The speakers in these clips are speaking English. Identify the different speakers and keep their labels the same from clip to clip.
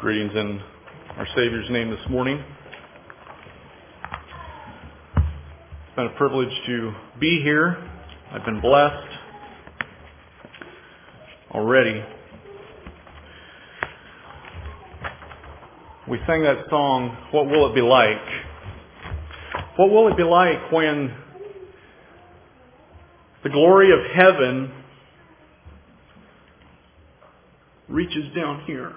Speaker 1: Greetings in our Savior's name this morning. It's been a privilege to be here. I've been blessed already. We sang that song, What Will It Be Like? What will it be like when the glory of heaven reaches down here?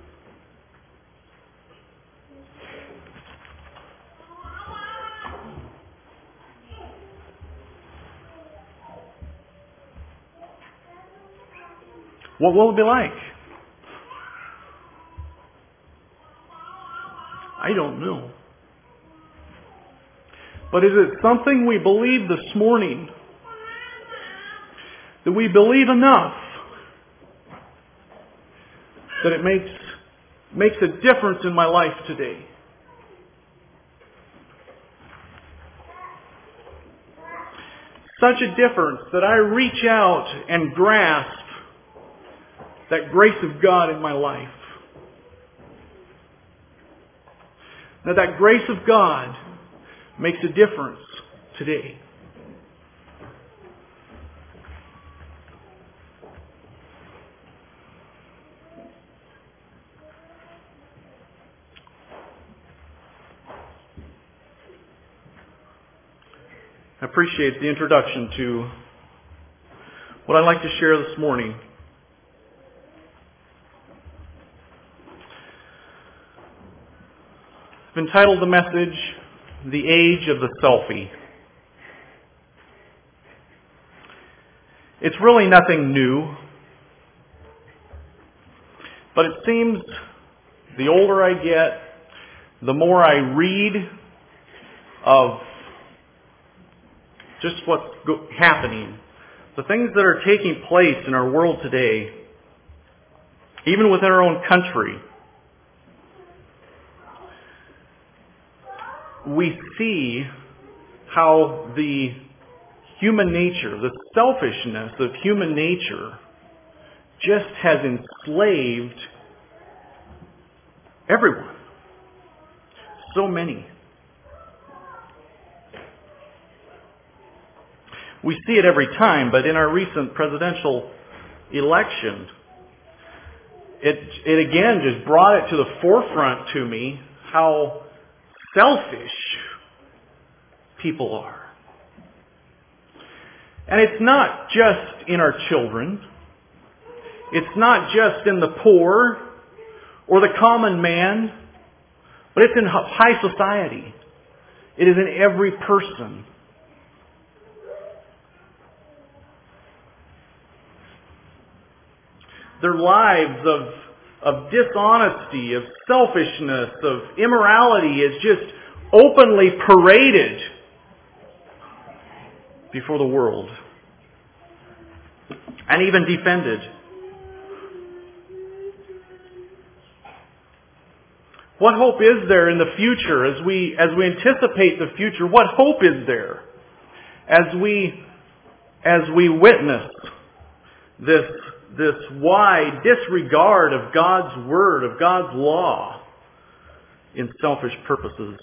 Speaker 1: What will it be like? I don't know. But is it something we believe this morning? That we believe enough that it makes a difference in my life today? Such a difference that I reach out and grasp that grace of God in my life. That grace of God makes a difference today. I appreciate the introduction to what I'd like to share this morning. I've entitled the message, The Age of the Selfie. It's really nothing new, but it seems the older I get, the more I read of just what's happening, the things that are taking place in our world today, even within our own country. We see how the human nature, the selfishness of human nature, just has enslaved everyone. So many. We see it every time, but in our recent presidential election, it again just brought it to the forefront to me how selfish people are. And it's not just in our children. It's not just in the poor or the common man, but it's in high society. It is in every person. Their lives of dishonesty, of selfishness, of immorality is just openly paraded before the world and even defended. What hope is there in the future as we anticipate the future? What hope is there as we witness this wide disregard of God's Word, of God's law, in selfish purposes?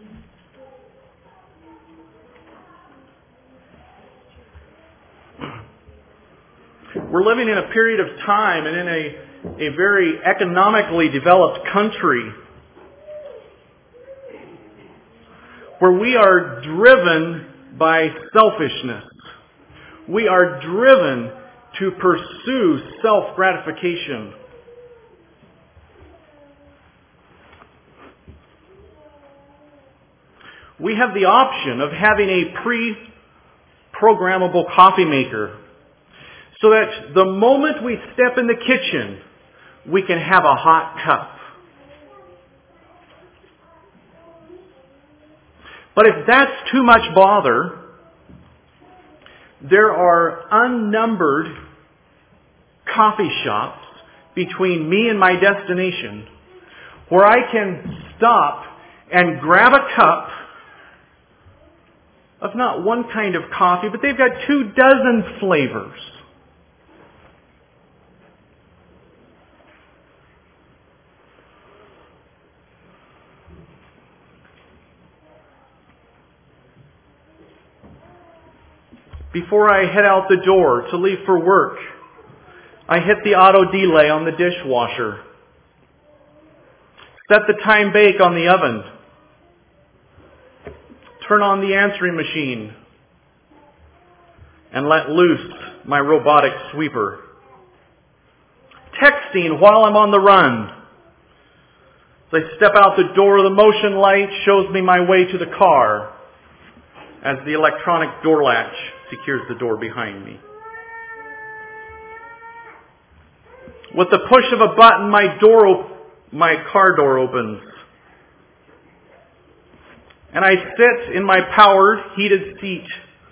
Speaker 1: We're living in a period of time and in a very economically developed country where we are driven by selfishness. We are driven to pursue self-gratification. We have the option of having a pre-programmable coffee maker so that the moment we step in the kitchen, we can have a hot cup. But if that's too much bother, there are unnumbered coffee shops between me and my destination where I can stop and grab a cup of not one kind of coffee, but they've got 24 flavors. Before I head out the door to leave for work, I hit the auto delay on the dishwasher. Set the time bake on the oven. Turn on the answering machine. And let loose my robotic sweeper. Texting while I'm on the run. As I step out the door, the motion light shows me my way to the car as the electronic door latch secures the door behind me. With the push of a button, my car door opens. And I sit in my powered, heated seat.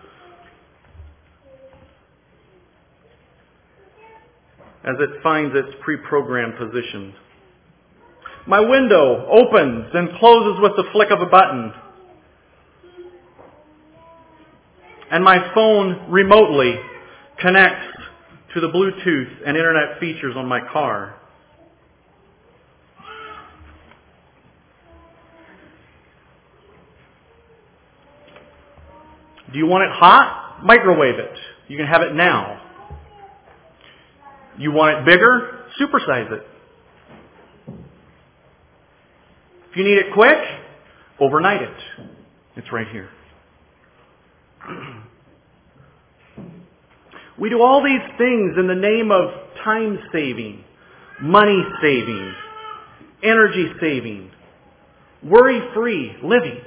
Speaker 1: As it finds its pre-programmed position. My window opens and closes with the flick of a button. And my phone remotely connects to the Bluetooth and internet features on my car. Do you want it hot? Microwave it. You can have it now. You want it bigger? Supersize it. If you need it quick, overnight it. It's right here. We do all these things in the name of time saving, money saving, energy saving, worry-free living.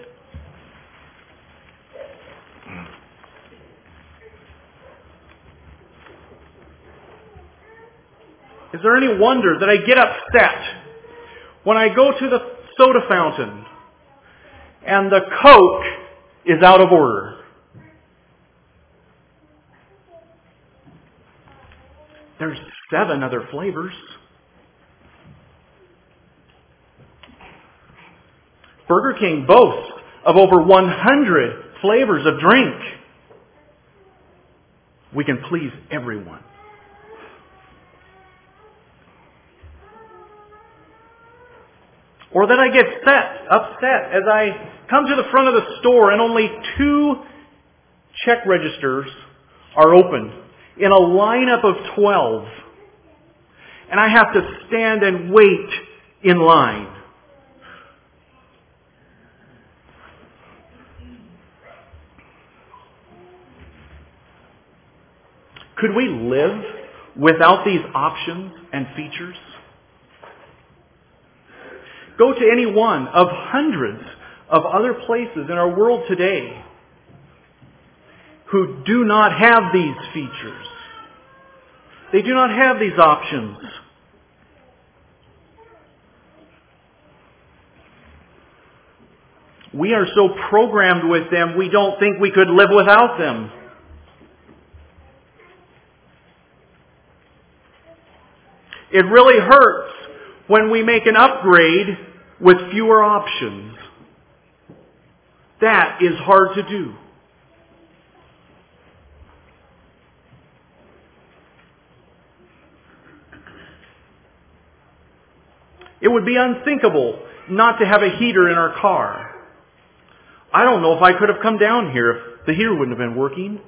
Speaker 1: Is there any wonder that I get upset when I go to the soda fountain and the Coke is out of order? There's 7 other flavors. Burger King boasts of over 100 flavors of drink. We can please everyone. Or that I get upset as I come to the front of the store and only 2 check registers are open in a lineup of 12. And I have to stand and wait in line. Could we live without these options and features? Go to any one of hundreds of other places in our world today who do not have these features. They do not have these options. We are so programmed with them, we don't think we could live without them. It really hurts when we make an upgrade with fewer options. That is hard to do. It would be unthinkable not to have a heater in our car. I don't know if I could have come down here if the heater wouldn't have been working.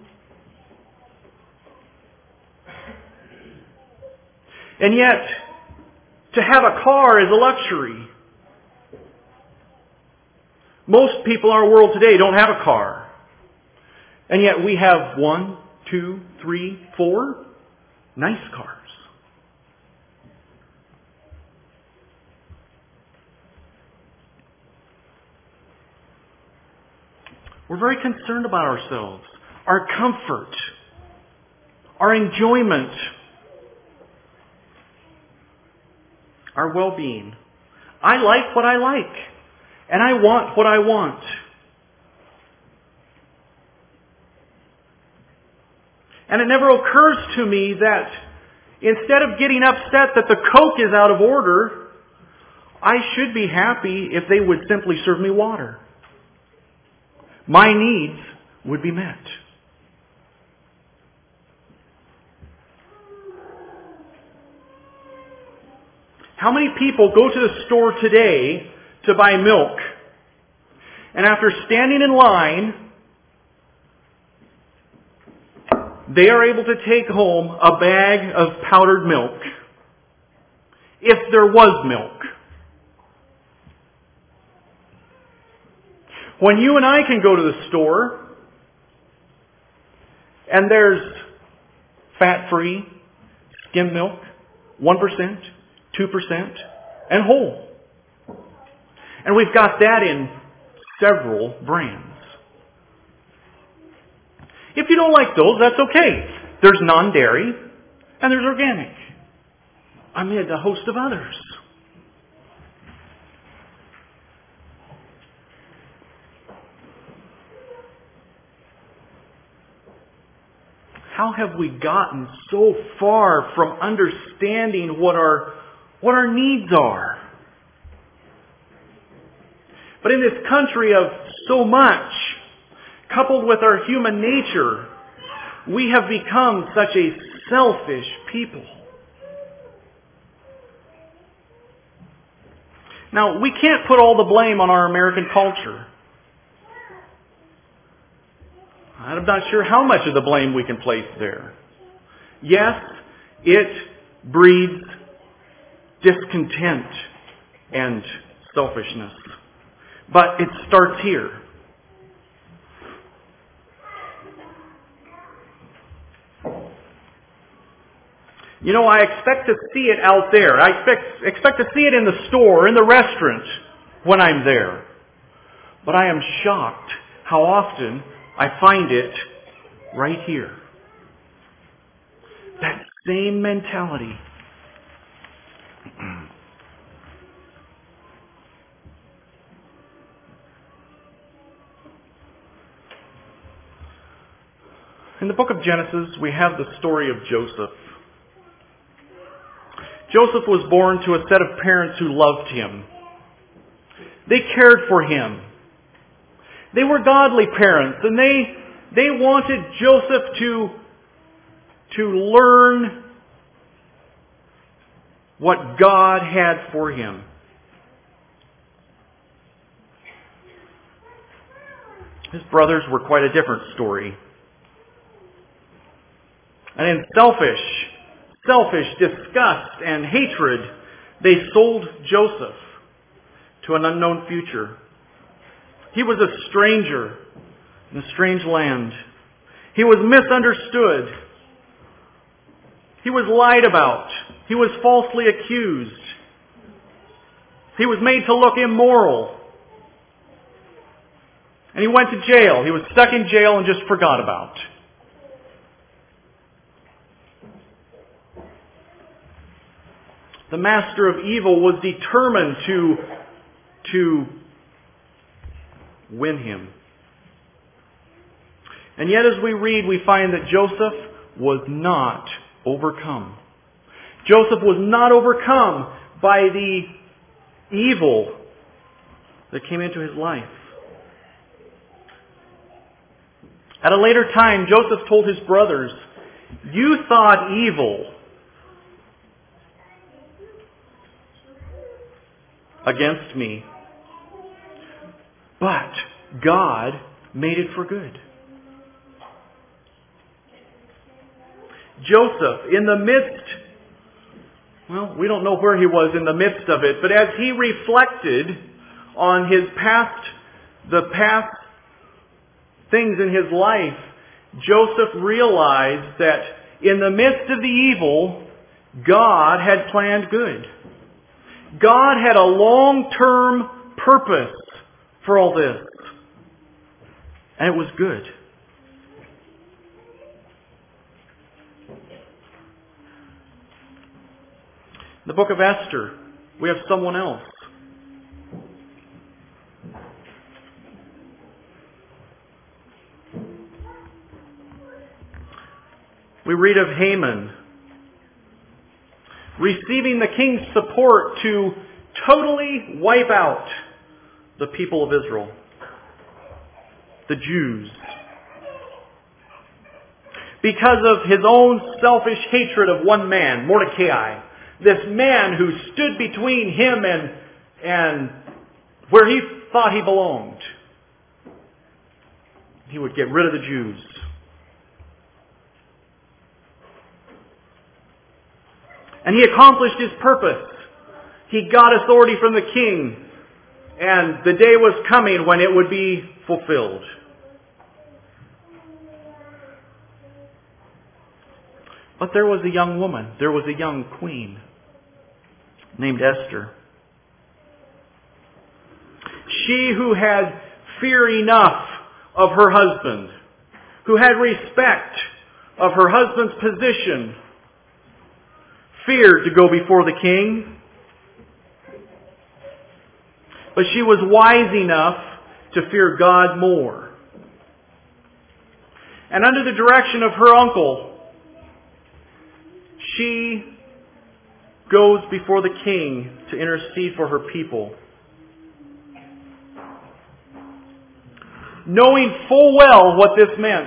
Speaker 1: And yet, to have a car is a luxury. Most people in our world today don't have a car. And yet we have 1, 2, 3, 4 nice cars. We're very concerned about ourselves, our comfort, our enjoyment, our well-being. I like what I like, and I want what I want. And it never occurs to me that instead of getting upset that the Coke is out of order, I should be happy if they would simply serve me water. My needs would be met. How many people go to the store today to buy milk, and after standing in line they are able to take home a bag of powdered milk, if there was milk. When you and I can go to the store, and there's fat-free skim milk, 1%, 2%, and whole. And we've got that in several brands. If you don't like those, that's okay. There's non-dairy and there's organic, amid a host of others. How have we gotten so far from understanding what our needs are? But in this country of so much, coupled with our human nature, we have become such a selfish people. Now, we can't put all the blame on our American culture. I'm not sure how much of the blame we can place there. Yes, it breeds discontent and selfishness. But it starts here. You know, I expect to see it out there. I expect to see it in the store, in the restaurant, when I'm there. But I am shocked how often I find it right here. That same mentality. In the book of Genesis, we have the story of Joseph. Joseph was born to a set of parents who loved him. They cared for him. They were godly parents, and they wanted Joseph to learn what God had for him. His brothers were quite a different story. And in selfish disgust and hatred, they sold Joseph to an unknown future. He was a stranger in a strange land. He was misunderstood. He was lied about. He was falsely accused. He was made to look immoral. And he went to jail. He was stuck in jail and just forgot about. The master of evil was determined to win him. And yet as we read, we find that Joseph was not overcome. Joseph was not overcome by the evil that came into his life. At a later time, Joseph told his brothers, "You thought evil against me, but God made it for good." Joseph, in the midst, we don't know where he was in the midst of it, but as he reflected on the past things in his life, Joseph realized that in the midst of the evil, God had planned good. God had a long-term purpose for all this. And it was good. In the book of Esther, we have someone else. We read of Haman receiving the king's support to totally wipe out the people of Israel, the Jews, because of his own selfish hatred of one man, Mordecai, this man who stood between him and where he thought he belonged. He would get rid of the Jews. And he accomplished his purpose. He got authority from the king. And the day was coming when it would be fulfilled. But there was a young woman. There was a young queen named Esther. She who had fear enough of her husband, who had respect of her husband's position, feared to go before the king. But she was wise enough to fear God more. And under the direction of her uncle, she goes before the king to intercede for her people, knowing full well what this meant.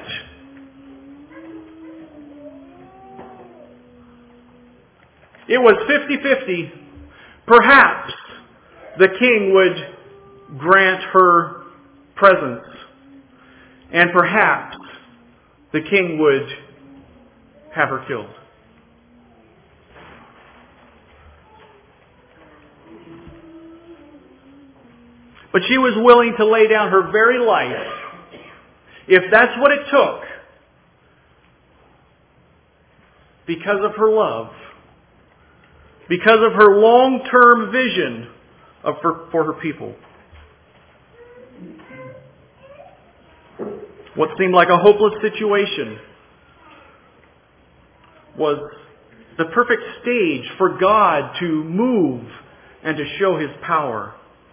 Speaker 1: It was 50-50. Perhaps the king would grant her presence, and perhaps the king would have her killed. But she was willing to lay down her very life, if that's what it took, because of her love, because of her long-term vision for her people. What seemed like a hopeless situation was the perfect stage for God to move and to show His power.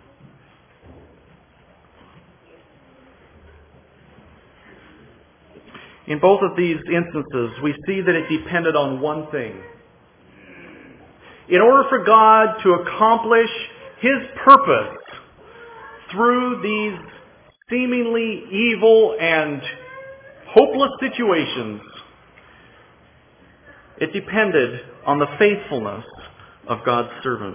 Speaker 1: In both of these instances, we see that it depended on one thing. In order for God to accomplish His purpose through these seemingly evil and hopeless situations, it depended on the faithfulness of God's servant.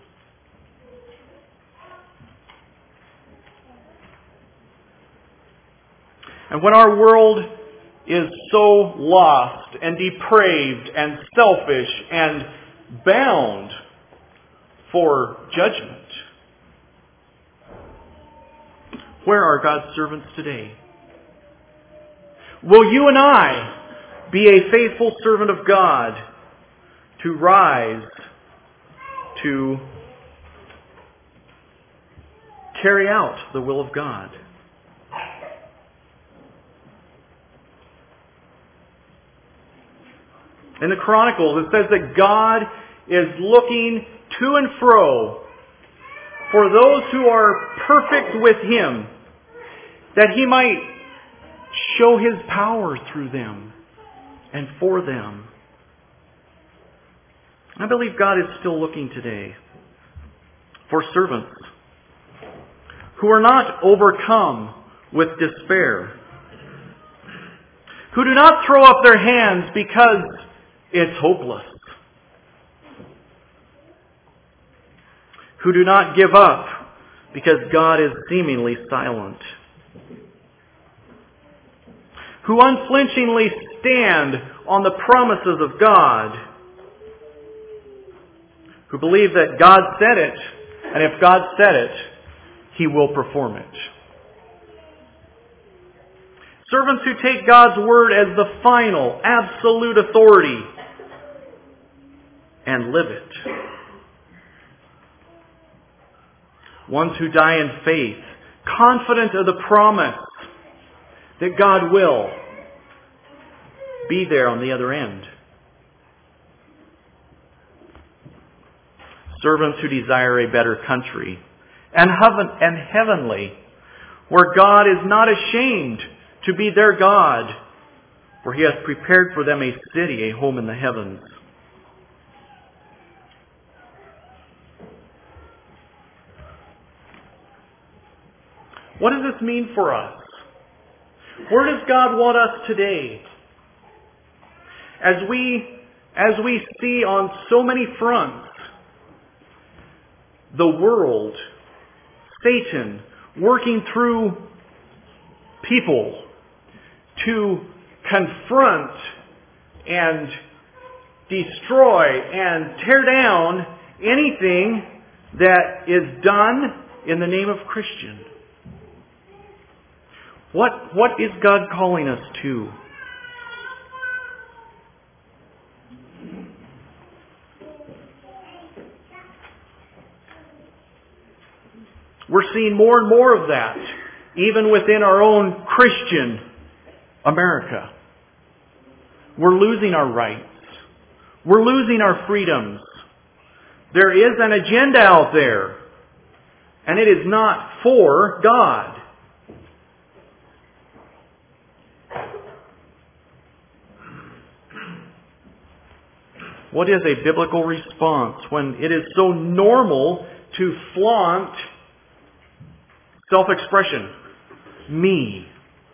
Speaker 1: And when our world is so lost and depraved and selfish and bound for judgment, where are God's servants today? Will you and I be a faithful servant of God to rise, to carry out the will of God? In the Chronicles, it says that God is looking to and fro for those who are perfect with Him, that He might show His power through them and for them. I believe God is still looking today for servants who are not overcome with despair, who do not throw up their hands because it's hopeless, who do not give up because God is seemingly silent, who unflinchingly stand on the promises of God, who believe that God said it, and if God said it, He will perform it. Servants who take God's word as the final, absolute authority and live it. Ones who die in faith, confident of the promise that God will be there on the other end. Servants who desire a better country and heavenly, where God is not ashamed to be their God, for He has prepared for them a city, a home in the heavens. What does this mean for us? Where does God want us today? As we see on so many fronts, the world, Satan, working through people to confront and destroy and tear down anything that is done in the name of Christian. What is God calling us to? We're seeing more and more of that, even within our own Christian America. We're losing our rights. We're losing our freedoms. There is an agenda out there, and it is not for God. What is a biblical response when it is so normal to flaunt self-expression? Me.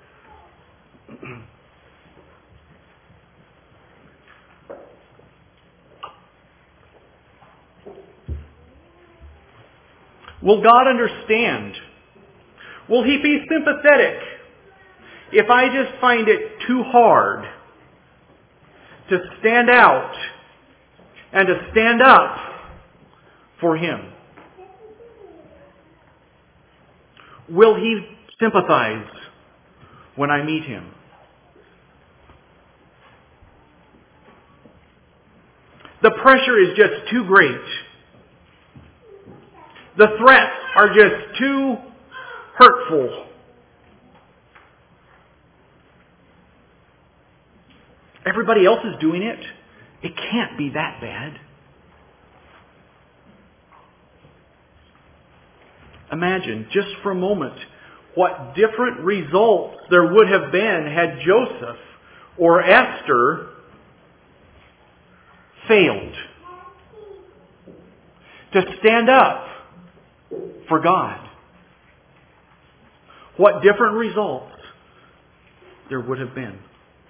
Speaker 1: Will God understand? Will He be sympathetic if I just find it too hard to stand out and to stand up for Him? Will He sympathize when I meet Him? The pressure is just too great. The threats are just too hurtful. Everybody else is doing it. It can't be that bad. Imagine, just for a moment, what different results there would have been had Joseph or Esther failed to stand up for God. What different results there would have been.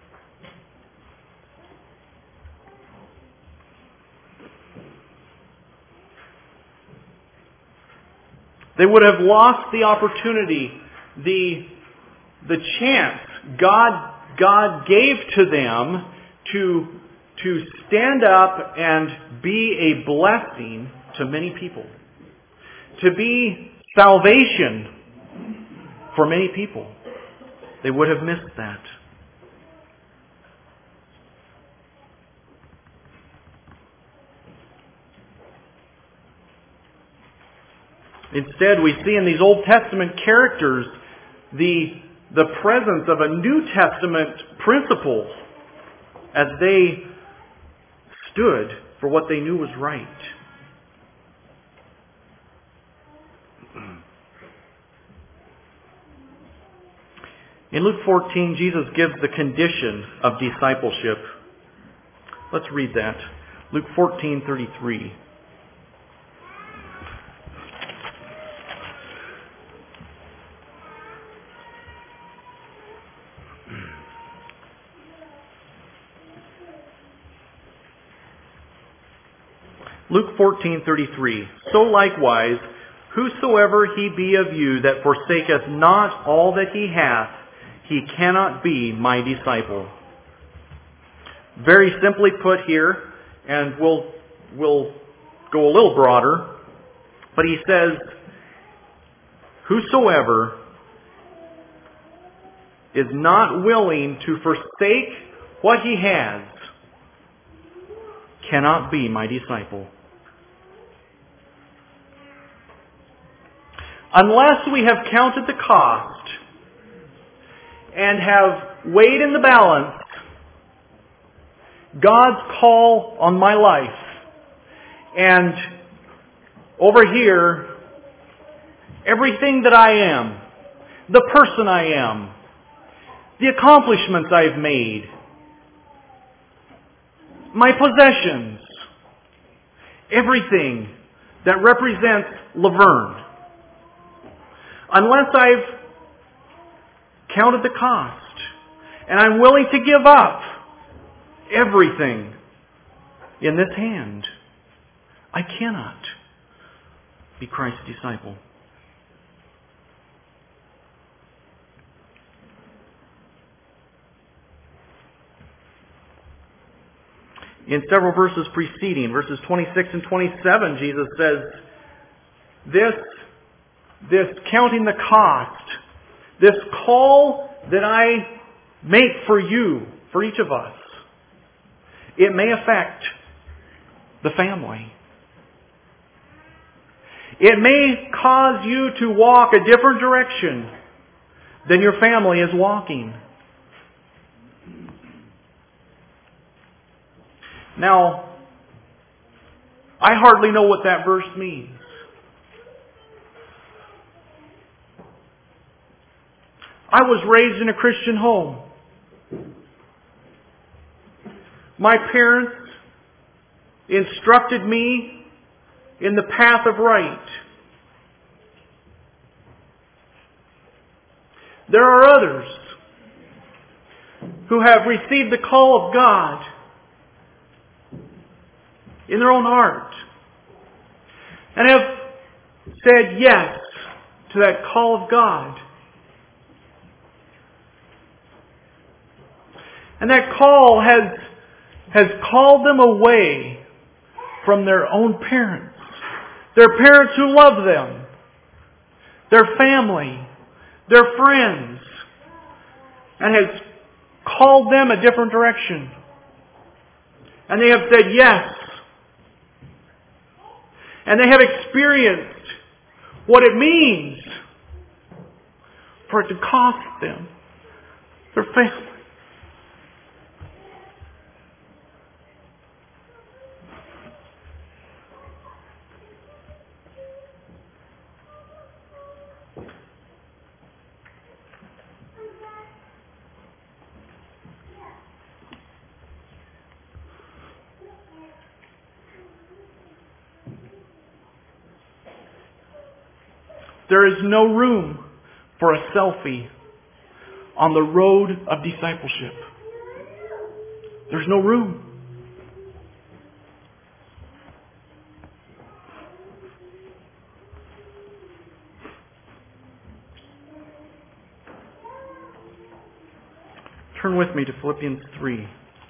Speaker 1: They would have lost the opportunity, the chance God gave to them to stand up and be a blessing to many people. To be salvation for many people. They would have missed that. Instead, we see in these Old Testament characters the presence of a New Testament principle as they stood for what they knew was right. In Luke 14, Jesus gives the condition of discipleship. Let's read that. Luke 14:33. Luke 14:33. So likewise, whosoever he be of you that forsaketh not all that he hath, he cannot be my disciple. Very simply put here, and we'll go a little broader, but he says, whosoever is not willing to forsake what he has cannot be my disciple. Unless we have counted the cost and have weighed in the balance God's call on my life, and over here, everything that I am, the person I am, the accomplishments I've made, my possessions, everything that represents Laverne, unless I've counted the cost and I'm willing to give up everything in this hand, I cannot be Christ's disciple. in several verses preceding, verses 26 and 27, Jesus says, this counting the cost, this call that I make for you, for each of us, it may affect the family. It may cause you to walk a different direction than your family is walking. Now, I hardly know what that verse means. I was raised in a Christian home. My parents instructed me in the path of right. There are others who have received the call of God in their own heart and have said yes to that call of God. And that call has called them away from their own parents. Their parents who love them. Their family. Their friends. And has called them a different direction. And they have said yes. And they have experienced what it means for it to cost them their family. There is no room for a selfie on the road of discipleship. There's no room. Turn with me to Philippians 3.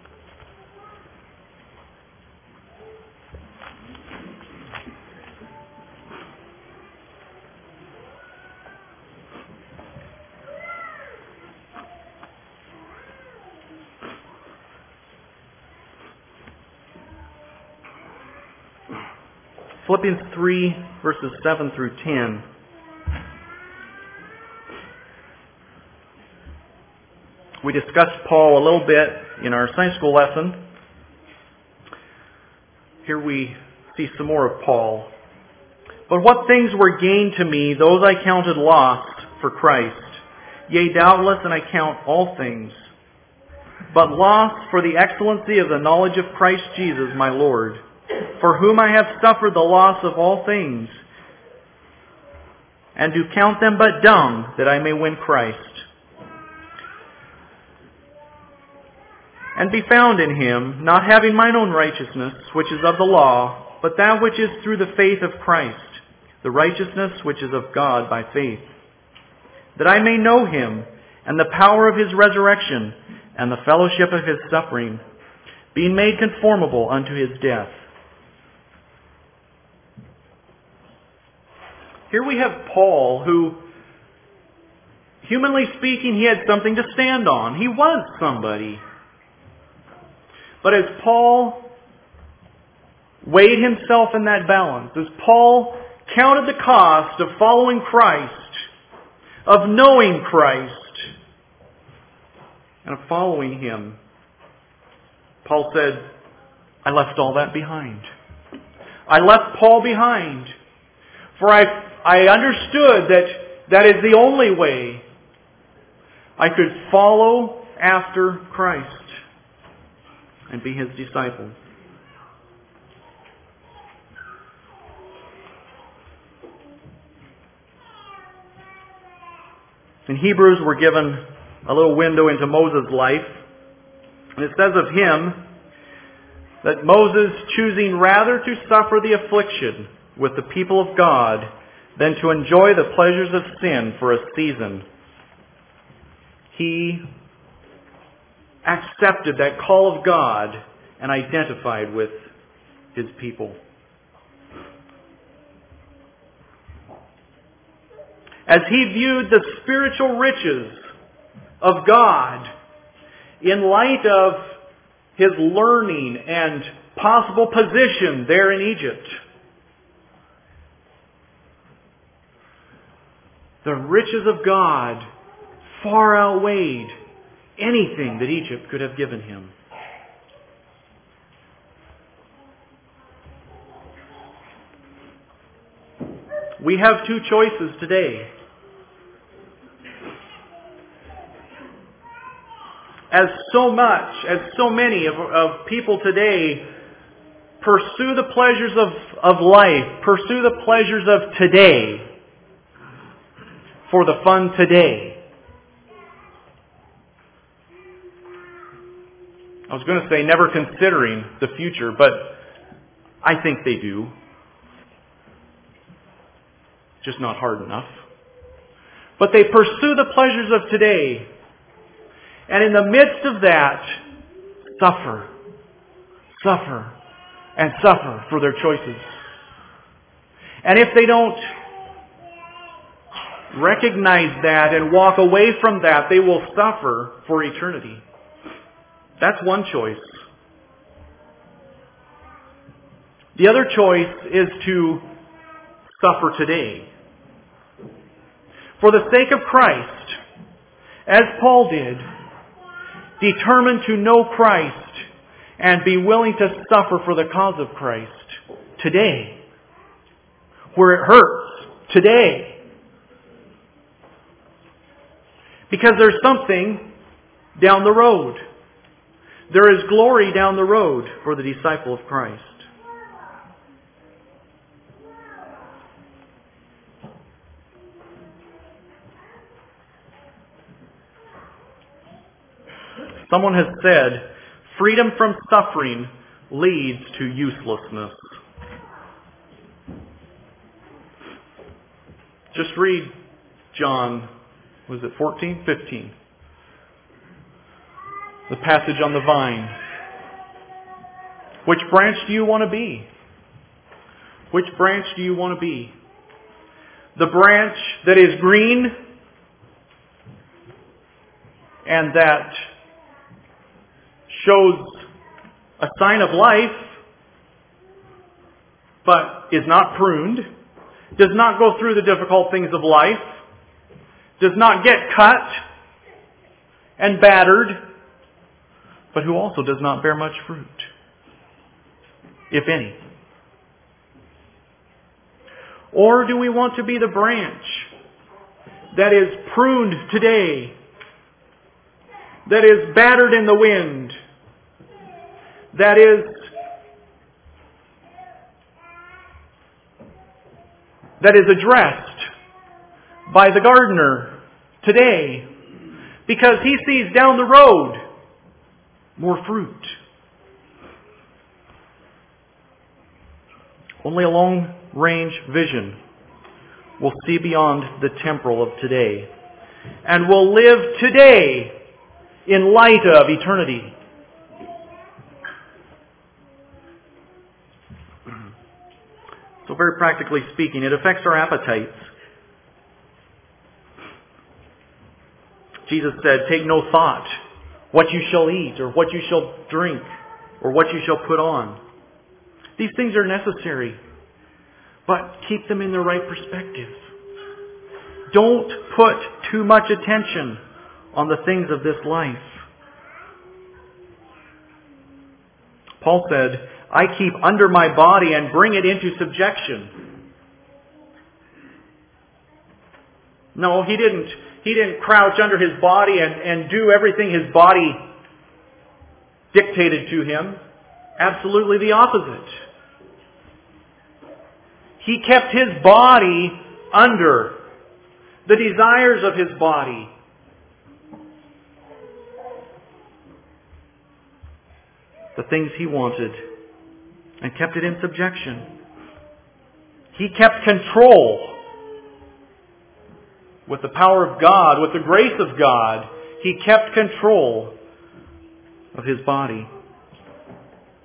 Speaker 1: Philippians 3, verses 7 through 10. We discussed Paul a little bit in our Sunday school lesson. Here we see some more of Paul. But what things were gained to me, those I counted lost for Christ. Yea, doubtless, and I count all things, but lost for the excellency of the knowledge of Christ Jesus my Lord, for whom I have suffered the loss of all things, and do count them but dung, that I may win Christ, and be found in Him, not having mine own righteousness, which is of the law, but that which is through the faith of Christ, the righteousness which is of God by faith, that I may know Him, and the power of His resurrection, and the fellowship of His suffering, being made conformable unto His death. Here we have Paul, who, humanly speaking, he had something to stand on. He was somebody. But as Paul weighed himself in that balance, as Paul counted the cost of following Christ, of knowing Christ, and of following Him, Paul said, I left all that behind. I left Paul behind. For I understood that is the only way I could follow after Christ and be His disciple. In Hebrews, we're given a little window into Moses' life. And it says of him that Moses, choosing rather to suffer the affliction with the people of God than to enjoy the pleasures of sin for a season, he accepted that call of God and identified with His people. As He viewed the spiritual riches of God in light of His learning and possible position there in Egypt, the riches of God far outweighed anything that Egypt could have given him. We have two choices today. As so many of people today pursue the pleasures of life, pursue the pleasures of today for the fun today. I was going to say never considering the future, but I think they do. Just not hard enough. But they pursue the pleasures of today. And in the midst of that, suffer, and suffer for their choices. And if they don't recognize that and walk away from that, they will suffer for eternity. That's one choice. The other choice is to suffer today. For the sake of Christ, as Paul did, determined to know Christ and be willing to suffer for the cause of Christ today, where it hurts, today. Because there's something down the road. There is glory down the road for the disciple of Christ. Someone has said, freedom from suffering leads to uselessness. Just read John, was it 14? 15. The passage on the vine. Which branch do you want to be? Which branch do you want to be? The branch that is green and that shows a sign of life, but is not pruned, does not go through the difficult things of life, does not get cut and battered, but who also does not bear much fruit, if any. Or do we want to be the branch that is pruned today, that is battered in the wind, that is addressed by the gardener today because he sees down the road more fruit? Only a long-range vision will see beyond the temporal of today and will live today in light of eternity. So very practically speaking, it affects our appetites. Jesus said, take no thought what you shall eat or what you shall drink or what you shall put on. These things are necessary, but keep them in the right perspective. Don't put too much attention on the things of this life. Paul said, I keep under my body and bring it into subjection. No, he didn't crouch under his body and do everything his body dictated to him. Absolutely the opposite. He kept his body under the desires of his body. The things he wanted, and kept it in subjection. He kept control with the power of God, with the grace of God. He kept control of his body.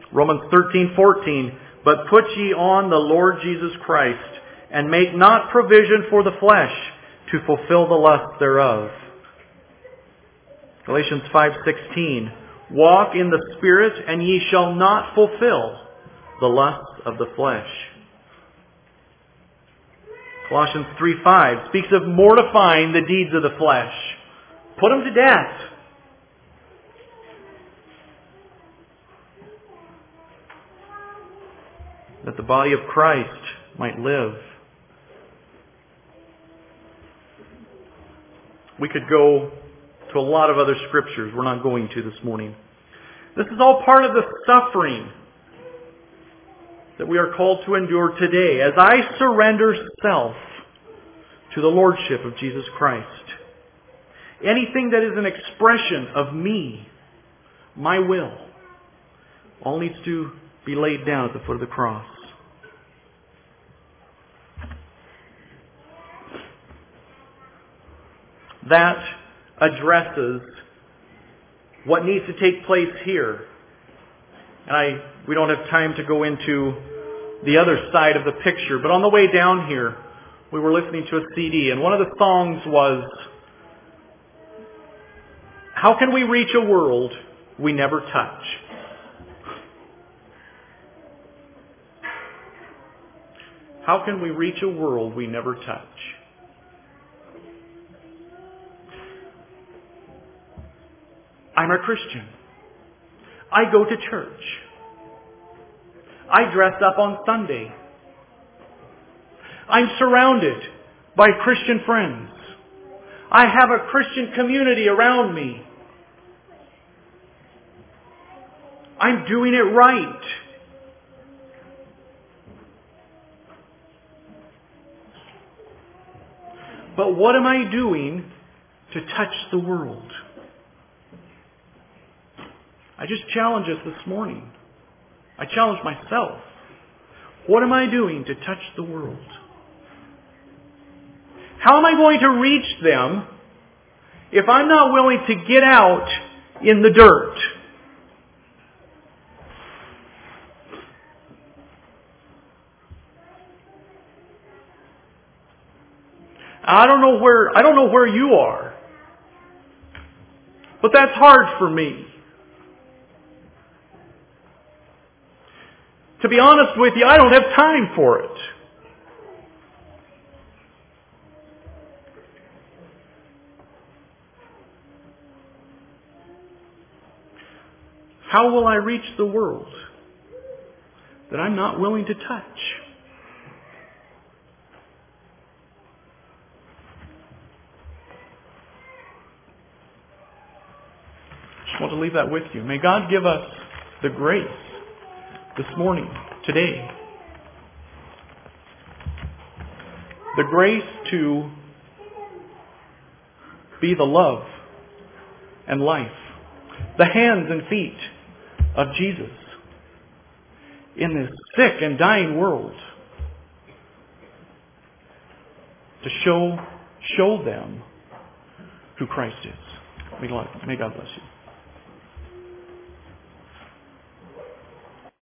Speaker 1: Romans 13:14, but put ye on the Lord Jesus Christ, and make not provision for the flesh to fulfill the lust thereof. Galatians 5:16, walk in the Spirit, and ye shall not fulfill the lusts of the flesh. Colossians 3:5 speaks of mortifying the deeds of the flesh. Put them to death. That the body of Christ might live. We could go to a lot of other scriptures. We're not going to this morning. This is all part of the suffering that we are called to endure today as I surrender self to the Lordship of Jesus Christ. Anything that is an expression of me, my will, all needs to be laid down at the foot of the cross. That addresses what needs to take place here. And we don't have time to go into the other side of the picture, but on the way down here, we were listening to a CD, and one of the songs was, how can we reach a world we never touch? How can we reach a world we never touch? I'm a Christian. I go to church. I dress up on Sunday. I'm surrounded by Christian friends. I have a Christian community around me. I'm doing it right. But what am I doing to touch the world? I just challenge us this morning. I challenge myself. What am I doing to touch the world? How am I going to reach them if I'm not willing to get out in the dirt? I don't know where you are. But that's hard for me. To be honest with you, I don't have time for it. How will I reach the world that I'm not willing to touch? I want to leave that with you. May God give us the grace this morning, today. The grace to be the love and life, the hands and feet of Jesus in this sick and dying world, to show them who Christ is. May God bless you.